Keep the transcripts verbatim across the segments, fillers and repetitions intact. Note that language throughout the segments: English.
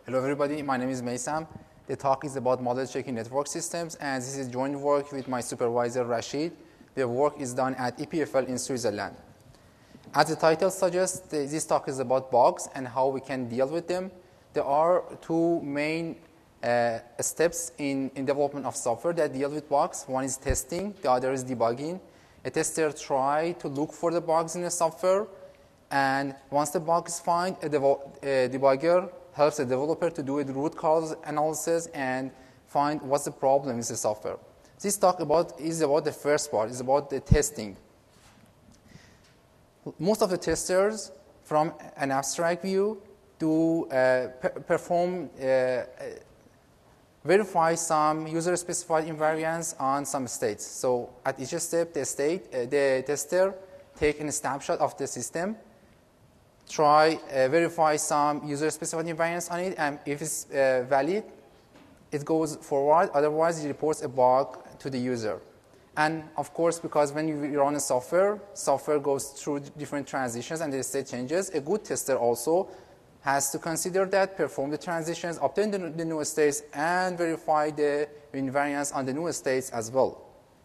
Hello everybody, my name is Maysam. The talk is about model checking network systems, and this is joint work with my supervisor Rashid. The work is done at E P F L in Switzerland. As the title suggests, this talk is about bugs and how we can deal with them. There are two main uh, steps in, in development of software that deal with bugs. One is testing, the other is debugging. A tester tries to look for the bugs in the software, and once the bug is found, a, a debugger helps the developer to do a root cause analysis and find what's the problem with the software. This talk about is about the first part, is about the testing. Most of the testers, from an abstract view, do uh, per perform, uh, verify some user-specified invariants on some states. So at each step, the state, uh, the tester take a snapshot of the system, try uh, verify some user-specified invariants on it, and if it's uh, valid, it goes forward. Otherwise, it reports a bug to the user. And of course, because when you run a software, software goes through different transitions and the state changes. A good tester also has to consider that, perform the transitions, obtain the, the new states, and verify the invariants on the new states as well.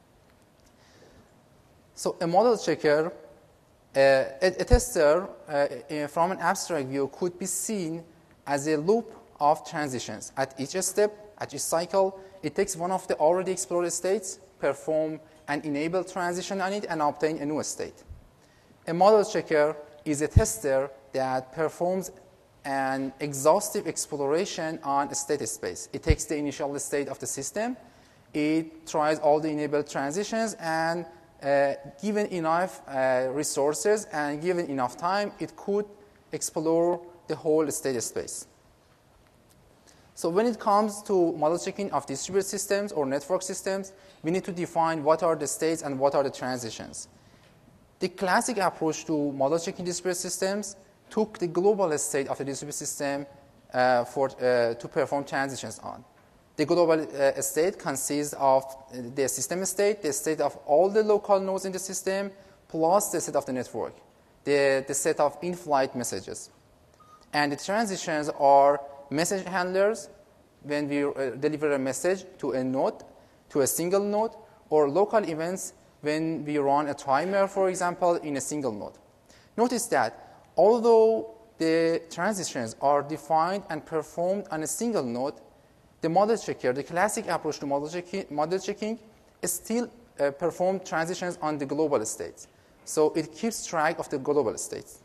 So a model checker, uh, a, a tester uh, from an abstract view could be seen as a loop of transitions. At each step, at each cycle, it takes one of the already explored states, perform an enable transition on it, and obtain a new state. A model checker is a tester that performs an exhaustive exploration on a state space. It takes the initial state of the system, it tries all the enabled transitions, and uh, given enough uh, resources and given enough time, it could explore the whole state space. So when it comes to model checking of distributed systems or network systems, we need to define what are the states and what are the transitions. The classic approach to model checking distributed systems took the global state of the distributed system uh, for, uh, to perform transitions on. The global uh, state consists of the system state, the state of all the local nodes in the system, plus the state of the network, the, the set of in-flight messages. And the transitions are message handlers when we uh, deliver a message to a node, to a single node, or local events when we run a timer, for example, in a single node. Notice that although the transitions are defined and performed on a single node, the model checker, the classic approach to model checking, model checking still uh, performs transitions on the global states. So it keeps track of the global states.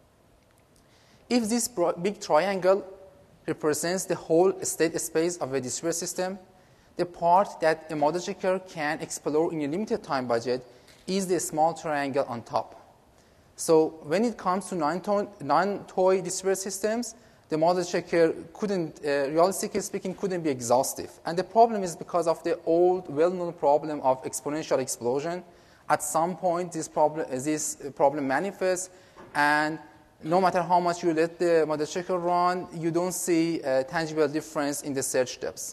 If this big triangle represents the whole state space of a distributed system, the part that a model checker can explore in a limited time budget is the small triangle on top. So when it comes to non-toy distributed systems, the model checker couldn't, uh, realistically speaking, couldn't be exhaustive. And the problem is because of the old, well-known problem of exponential explosion. At some point, this problem, this problem manifests, and no matter how much you let the model checker run, you don't see a tangible difference in the search depths.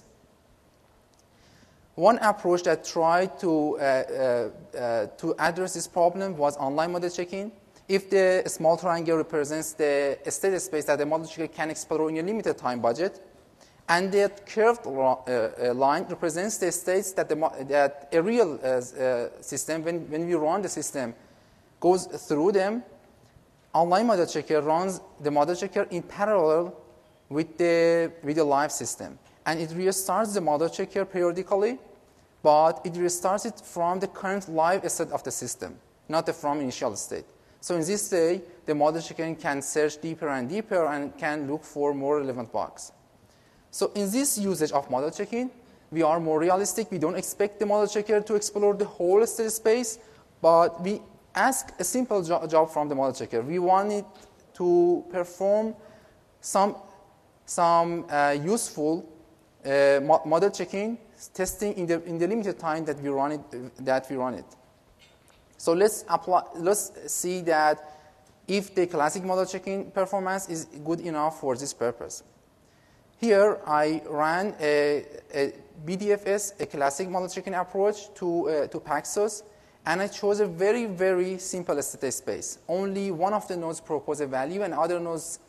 One approach that tried to, uh, uh, uh, to address this problem was online model checking. If the small triangle represents the state space that the model checker can explore in a limited time budget, and the curved uh, line represents the states that, the, that a real uh, uh, system, when, when we run the system, goes through them, online model checker runs the model checker in parallel with the, with the live system. And it restarts the model checker periodically, but it restarts it from the current live state of the system, not the from initial state. So in this way, the model checker can search deeper and deeper and can look for more relevant bugs. So in this usage of model checking, we are more realistic. We don't expect the model checker to explore the whole state space, but we ask a simple jo job from the model checker. We want it to perform some, some uh, useful uh, mo model checking, testing in the, in the limited time that we run it. Uh, that we run it. So let's apply. Let's see that if the classic model checking performance is good enough for this purpose. Here I ran a, a B D F S, a classic model checking approach to uh, to Paxos. And I chose a very, very simple state space. Only one of the nodes propose a value, and other nodes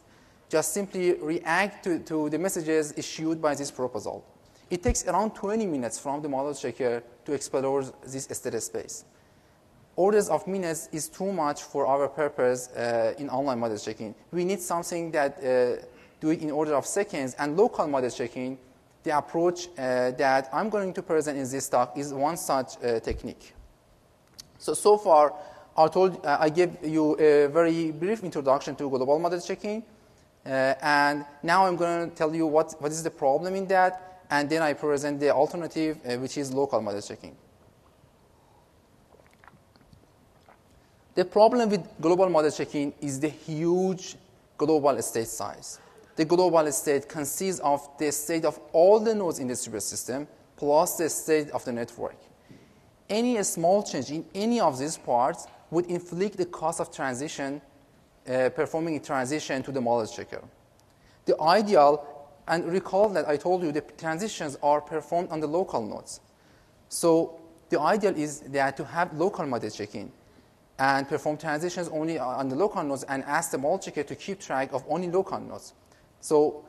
just simply react to, to the messages issued by this proposal. It takes around twenty minutes from the model checker to explore this state space. Orders of minutes is too much for our purpose uh, in online model checking. We need something that uh, do it in order of seconds, and local model checking, the approach uh, that I'm going to present in this talk is one such uh, technique. So, so far, I, told, uh, I gave you a very brief introduction to global model checking, uh, and now I'm going to tell you what, what is the problem in that, and then I present the alternative, uh, which is local model checking. The problem with global model checking is the huge global state size. The global state consists of the state of all the nodes in the distributed system plus the state of the network. Any small change in any of these parts would inflict the cost of transition, uh, performing a transition to the model checker. The ideal, and recall that I told you the transitions are performed on the local nodes. So the ideal is that to have local model checking and perform transitions only on the local nodes and ask the model checker to keep track of only local nodes. So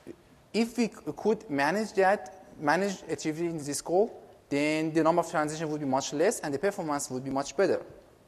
if we could manage that, manage achieving this goal, then the number of transitions would be much less and the performance would be much better.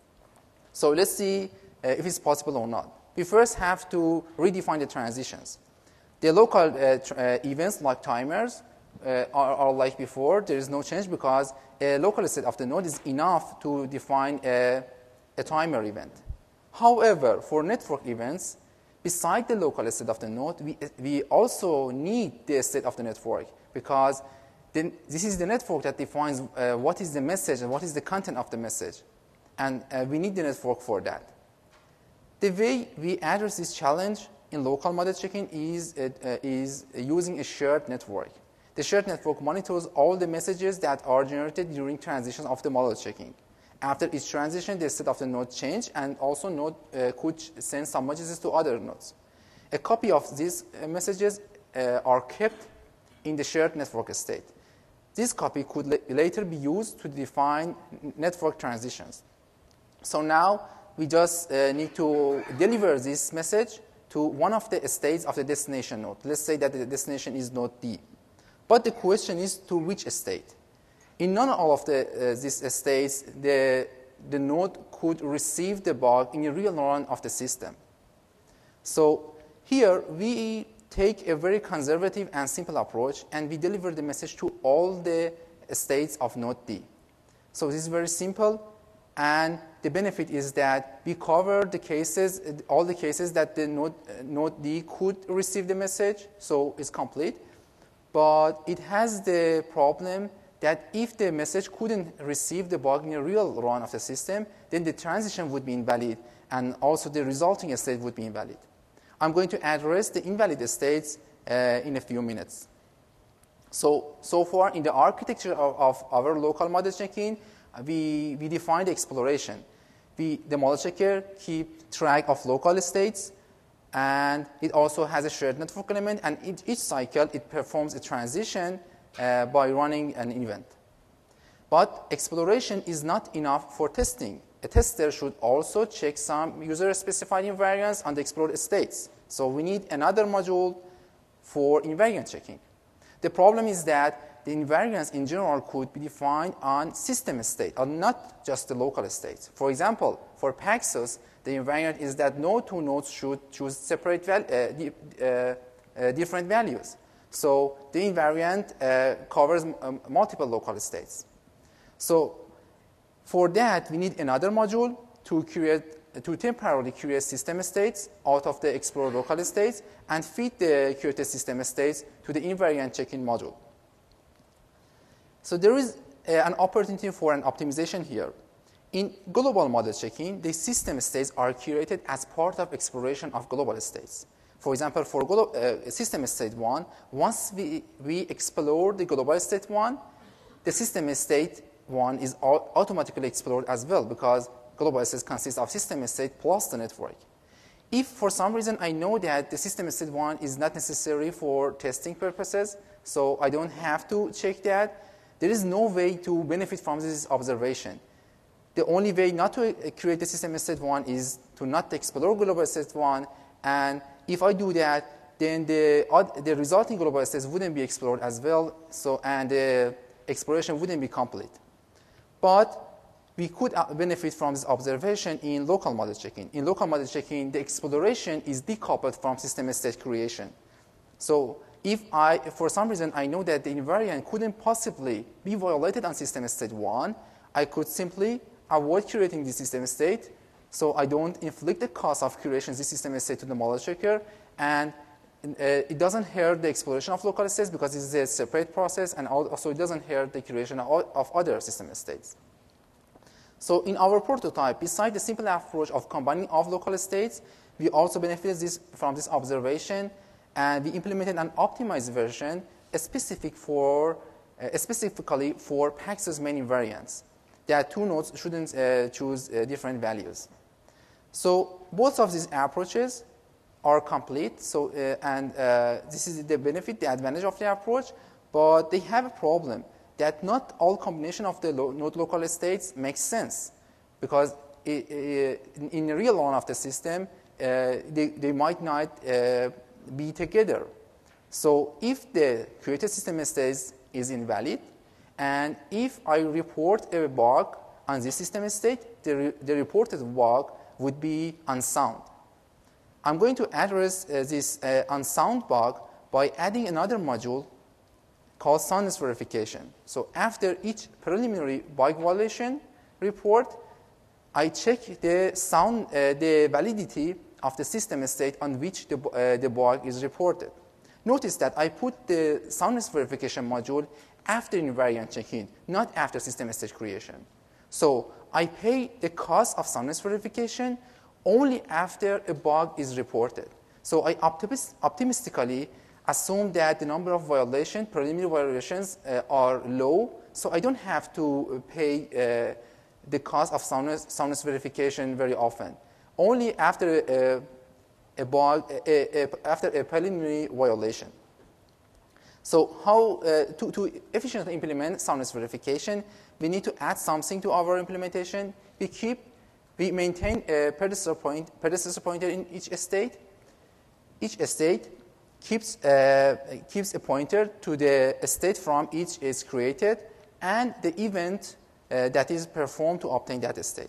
So let's see uh, if it's possible or not. We first have to redefine the transitions. The local uh, uh, events like timers uh, are, are like before. There is no change because a local state of the node is enough to define a a timer event. However, for network events, beside the local state of the node, we, we also need the state of the network because then this is the network that defines uh, what is the message and what is the content of the message. And uh, we need the network for that. The way we address this challenge in local model checking is, uh, uh, is using a shared network. The shared network monitors all the messages that are generated during transitions of the model checking. After each transition, the state of the node change, and also node uh, could send some messages to other nodes. A copy of these uh, messages uh, are kept in the shared network state. This copy could la later be used to define network transitions. So now we just uh, need to deliver this message to one of the states of the destination node. Let's say that the destination is node D. But the question is to which state? In none of all of the, uh, these states, the, the node could receive the bug in a real run of the system. So here we take a very conservative and simple approach, and we deliver the message to all the states of node D. So this is very simple, and the benefit is that we cover the cases, all the cases that the node, uh, node D could receive the message, so it's complete. But it has the problem that if the message couldn't receive the bug in a real run of the system, then the transition would be invalid, and also the resulting state would be invalid. I'm going to address the invalid states uh, in a few minutes. So, so far in the architecture of, of our local model checking, we, we define the exploration. We, the model checker keep track of local states, and it also has a shared network element, and each, each cycle it performs a transition Uh, by running an event. But exploration is not enough for testing. A tester should also check some user-specified invariants on the explored states. So we need another module for invariant checking. The problem is that the invariants in general could be defined on system state, or not just the local states. For example, for Paxos, the invariant is that no two nodes should choose separate val uh, di uh, uh, different values. So the invariant uh, covers um, multiple local states. So for that, we need another module to create, to temporarily create system states out of the explored local states and feed the created system states to the invariant checking module. So there is uh, an opportunity for an optimization here. In global model checking, the system states are created as part of exploration of global states. For example, for uh, system state one, once we, we explore the global state one, the system state one is automatically explored as well because global state consists of system state plus the network. If for some reason I know that the system state one is not necessary for testing purposes, so I don't have to check that, there is no way to benefit from this observation. The only way not to create the system state one is to not explore global state one and if I do that, then the, the resulting global states wouldn't be explored as well, so, and the exploration wouldn't be complete. But we could benefit from this observation in local model checking. In local model checking, the exploration is decoupled from system state creation. So if I, for some reason, I know that the invariant couldn't possibly be violated on system state one, I could simply avoid creating the system state, so I don't inflict the cost of creation of the system state to the model checker, and uh, it doesn't hurt the exploration of local states because it's a separate process, and also it doesn't hurt the creation of, of other system states. So in our prototype, besides the simple approach of combining of local states, we also benefited this, from this observation, and we implemented an optimized version specific for, uh, specifically for Paxos main invariants. That two nodes shouldn't uh, choose uh, different values. So both of these approaches are complete, so, uh, and uh, this is the benefit, the advantage of the approach, but they have a problem that not all combination of the lo node local states makes sense, because it, it, in the real run of the system, uh, they, they might not uh, be together. So if the created system state is invalid, and if I report a bug on this system state, the, re the reported bug would be unsound. I'm going to address uh, this uh, unsound bug by adding another module called soundness verification. So after each preliminary bug violation report, I check the sound, uh, the validity of the system state on which the, uh, the bug is reported. Notice that I put the soundness verification module after invariant checking, not after system state creation. So I pay the cost of soundness verification only after a bug is reported. So I optimist optimistically assume that the number of violations, preliminary violations, uh, are low, so I don't have to pay uh, the cost of soundness, soundness verification very often. Only after a, a bug, a, a, after a preliminary violation. So how uh, to, to efficiently implement soundness verification, we need to add something to our implementation. We keep, we maintain a predecessor point, predecessor pointer in each state. Each state keeps uh, keeps a pointer to the state from which is created and the event uh, that is performed to obtain that state.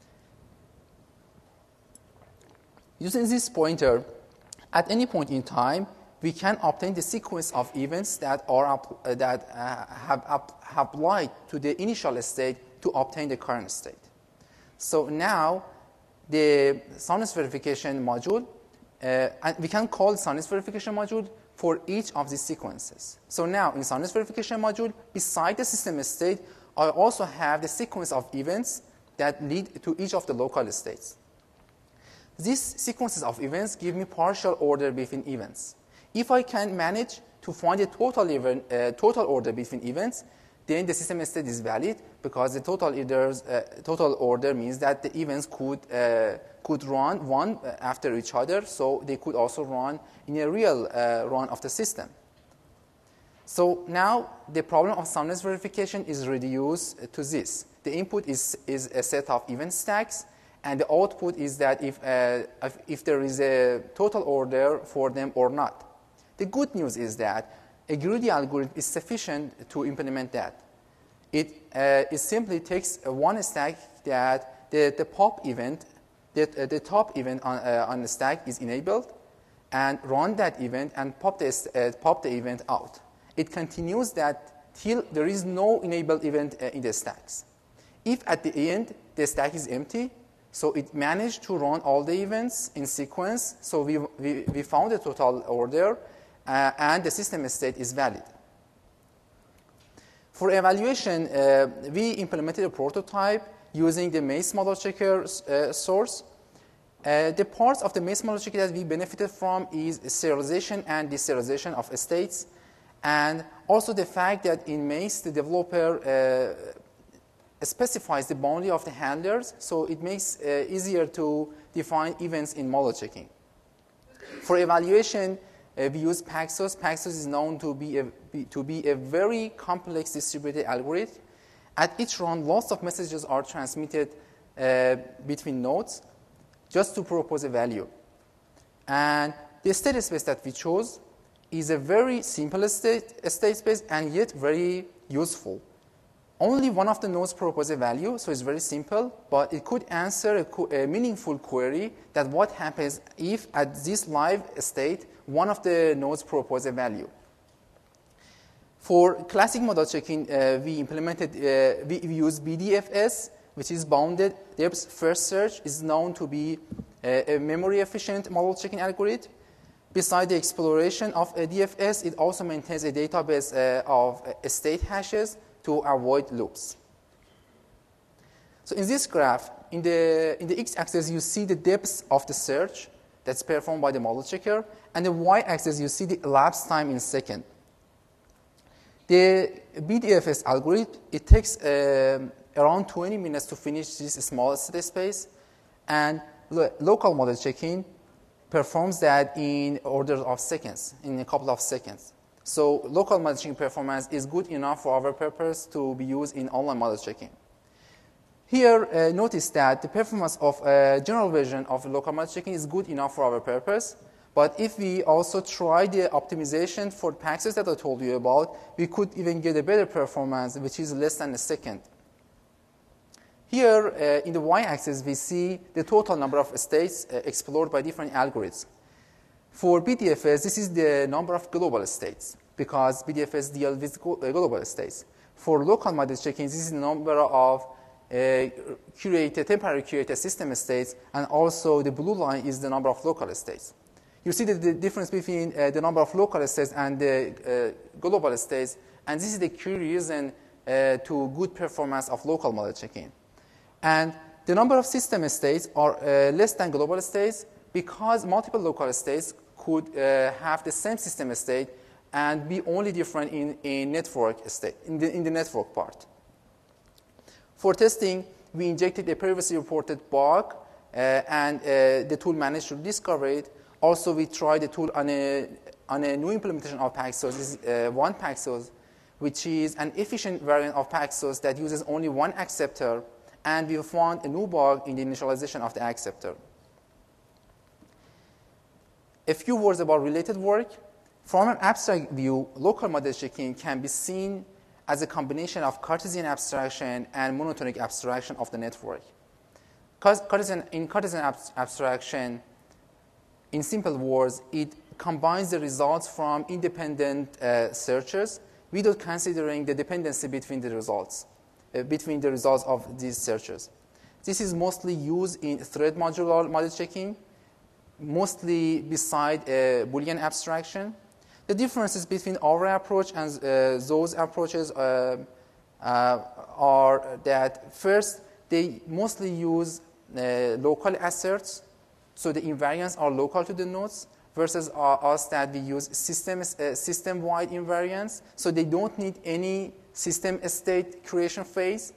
Using this pointer, at any point in time, we can obtain the sequence of events that are uh, that uh, have, up, have applied to the initial state to obtain the current state. So now, the soundness verification module, uh, and we can call soundness verification module for each of these sequences. So now, in soundness verification module, beside the system state, I also have the sequence of events that lead to each of the local states. These sequences of events give me partial order between events. If I can manage to find a total, event, uh, total order between events, then the system state is valid because the total, orders, uh, total order means that the events could, uh, could run one after each other, so they could also run in a real uh, run of the system. So now the problem of soundness verification is reduced to this. The input is, is a set of event stacks, and the output is that if, uh, if, if there is a total order for them or not. The good news is that a greedy algorithm is sufficient to implement that. It, uh, it simply takes one stack that the, the pop event, that uh, the top event on, uh, on the stack is enabled, and run that event and pop the, uh, pop the event out. It continues that till there is no enabled event uh, in the stacks. If at the end the stack is empty, so it managed to run all the events in sequence, so we, we, we found a total order, uh, and the system state is valid. For evaluation, uh, we implemented a prototype using the Maze model checker uh, source. Uh, the parts of the Maze model checker that we benefited from is serialization and deserialization of states, and also the fact that in Maze, the developer uh, specifies the boundary of the handlers, so it makes uh, easier to define events in model checking. For evaluation, uh, we use Paxos. Paxos is known to be, a, be, to be a very complex distributed algorithm. At each run, lots of messages are transmitted uh, between nodes just to propose a value. And the state space that we chose is a very simple state, state space and yet very useful. Only one of the nodes proposes a value, so it's very simple, but it could answer a, co a meaningful query that what happens if at this live state, one of the nodes proposes a value. For classic model checking, uh, we implemented, uh, we, we use B D F S, which is bounded depth first search, is known to be a, a memory efficient model checking algorithm. Besides the exploration of a D F S, it also maintains a database uh, of uh, state hashes to avoid loops. So in this graph, in the, in the x-axis, you see the depth of the search that's performed by the model checker, and the y-axis, you see the elapsed time in second. The B D F S algorithm, it takes uh, around twenty minutes to finish this small state space, and lo local model checking performs that in order of seconds, in a couple of seconds. So local model checking performance is good enough for our purpose to be used in online model checking. Here, uh, notice that the performance of a general version of local model checking is good enough for our purpose. But if we also try the optimization for paxos that I told you about, we could even get a better performance, which is less than a second. Here, uh, in the y-axis, we see the total number of states uh, explored by different algorithms. For B D F S, this is the number of global states, because B D F S deals with global states. For local model checking, this is the number of uh, curated, temporary curated system states, and also the blue line is the number of local states. You see the, the difference between uh, the number of local states and the uh, global states, and this is the key reason uh, to good performance of local model checking. And the number of system states are uh, less than global states because multiple local states could uh, have the same system state and be only different in, in network state, in the, in the network part. For testing, we injected a previously reported bug, uh, and uh, the tool managed to discover it. Also, we tried the tool on a, on a new implementation of Paxos. This is uh, one Paxos, which is an efficient variant of Paxos that uses only one acceptor, and we found a new bug in the initialization of the acceptor. A few words about related work. From an abstract view, local model checking can be seen as a combination of Cartesian abstraction and monotonic abstraction of the network. Cartesian, in Cartesian ab abstraction, in simple words, it combines the results from independent uh, searches without considering the dependency between the results, uh, between the results of these searches. This is mostly used in thread modular model checking, mostly beside uh, Boolean abstraction. The differences between our approach and uh, those approaches uh, uh, are that first, they mostly use uh, local asserts, so the invariants are local to the nodes, versus uh, us that we use system, uh, system-wide invariants, so they don't need any system state creation phase.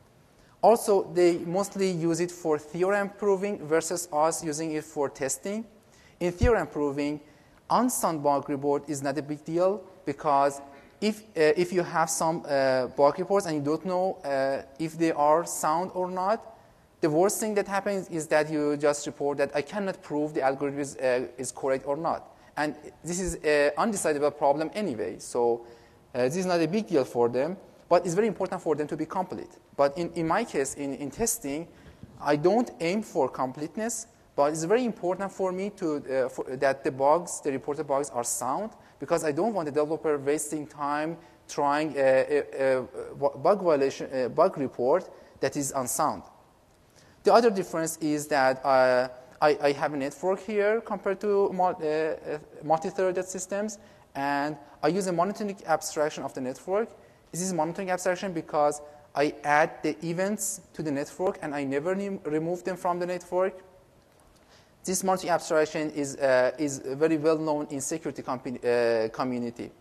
Also, they mostly use it for theorem proving versus us using it for testing. In theorem proving, unsound bug report is not a big deal because if, uh, if you have some uh, bug reports and you don't know uh, if they are sound or not, the worst thing that happens is that you just report that I cannot prove the algorithm is, uh, is correct or not. And this is an undecidable problem anyway, so uh, this is not a big deal for them. But it's very important for them to be complete. But in, in my case, in, in testing, I don't aim for completeness, but it's very important for me to, uh, for, that the bugs, the reported bugs are sound, because I don't want the developer wasting time trying a, a, a bug violation, a bug report that is unsound. The other difference is that uh, I, I have a network here compared to uh, multi-threaded systems, and I use a monotonic abstraction of the network. This is monotonic abstraction because I add the events to the network and I never remove them from the network. This monotonic abstraction is, uh, is very well known in security uh, community.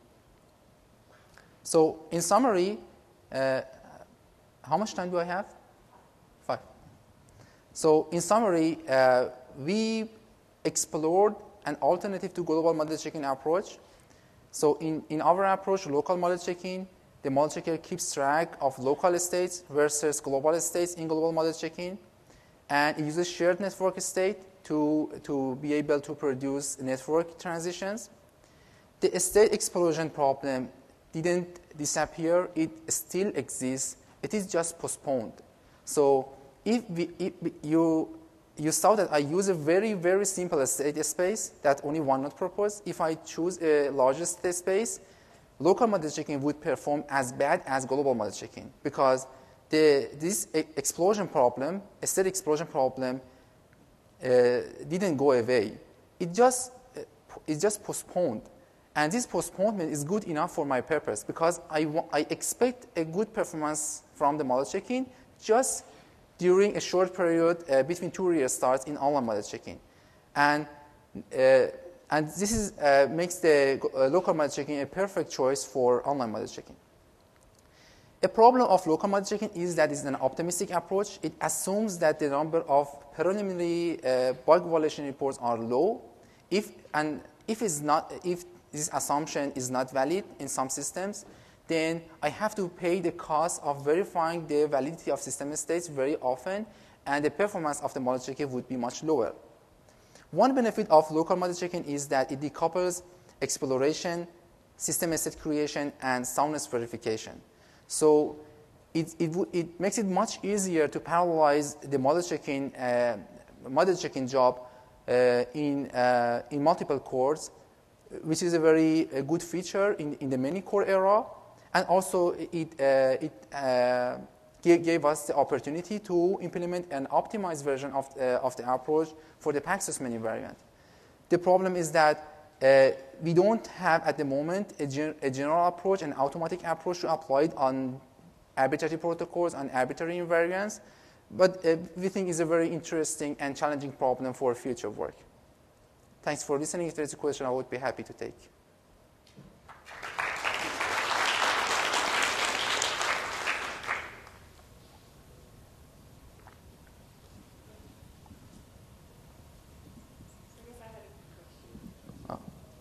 So in summary, uh, how much time do I have? Five. So in summary, uh, we explored an alternative to global model checking approach. So in, in our approach, local model checking, the model checker keeps track of local states versus global states in global model checking, and it uses shared network state. to, to be able to produce network transitions. The state explosion problem didn't disappear. It still exists. It is just postponed. So if, we, if you, you saw that I use a very, very simple state space that only one node proposed. If I choose a larger state space, local model checking would perform as bad as global model checking because the, this explosion problem, state explosion problem, uh, didn't go away. It just, uh, it just postponed. And this postponement is good enough for my purpose because I, I expect a good performance from the model checking just during a short period uh, between two restarts in online model checking. And, uh, and this is, uh, makes the uh, local model checking a perfect choice for online model checking. A problem of local model checking is that it's an optimistic approach. It assumes that the number of preliminary uh, bug violation reports are low. If, and if, it's not, if this assumption is not valid in some systems, then I have to pay the cost of verifying the validity of system states very often, and the performance of the model checking would be much lower. One benefit of local model checking is that it decouples exploration, system state creation, and soundness verification. So it, it, it makes it much easier to parallelize the model checking, uh, model checking job uh, in, uh, in multiple cores, which is a very a good feature in, in the many core era. And also it, uh, it uh, gave, gave us the opportunity to implement an optimized version of, uh, of the approach for the Paxos many variant. The problem is that uh, we don't have at the moment a, gen a general approach, an automatic approach to apply it on arbitrary protocols and arbitrary invariants, but uh, we think it's a very interesting and challenging problem for future work. Thanks for listening. If there's a question, I would be happy to take. Oh.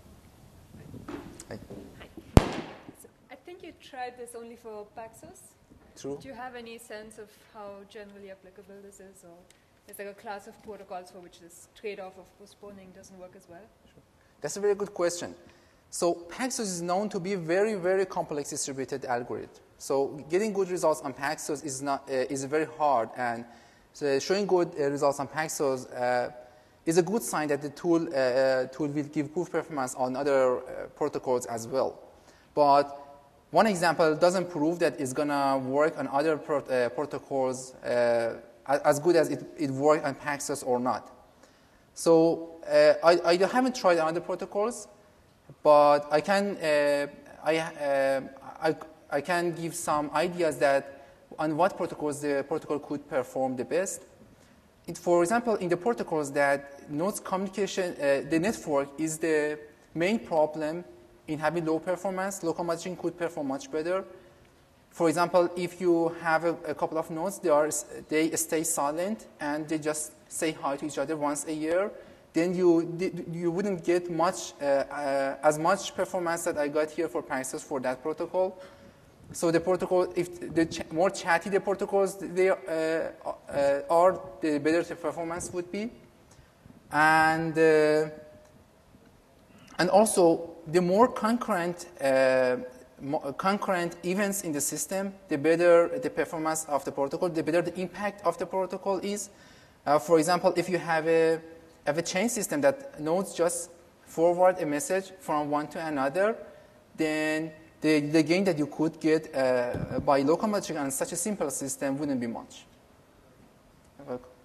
Hi. Hi. So I think you tried this only for Paxos. True. Do you have any sense of how generally applicable this is, or is there a class of protocols for which this trade-off of postponing doesn't work as well? Sure. That's a very good question. So Paxos is known to be a very, very complex distributed algorithm. So getting good results on Paxos is not uh, is very hard, and so showing good uh, results on Paxos uh, is a good sign that the tool uh, tool will give good performance on other uh, protocols as well. But one example doesn't prove that it's gonna work on other pro uh, protocols uh, as good as it, it worked on Paxos or not. So uh, I, I haven't tried other protocols, but I can uh, I, uh, I, I can give some ideas that on what protocols the protocol could perform the best. It, for example, in the protocols that nodes communication, uh, the network is the main problem in having low performance, local matching could perform much better. For example, if you have a, a couple of nodes, they, are, they stay silent and they just say hi to each other once a year, then you, you wouldn't get much, uh, uh, as much performance that I got here for Paxos for that protocol. So the protocol, if the ch more chatty the protocols they uh, uh, are, the better the performance would be. And, uh, and also, the more concurrent uh, concurrent events in the system, the better the performance of the protocol, the better the impact of the protocol is. Uh, for example, if you have a, have a chain system that nodes just forward a message from one to another, then the, the gain that you could get uh, by local matching on such a simple system wouldn't be much.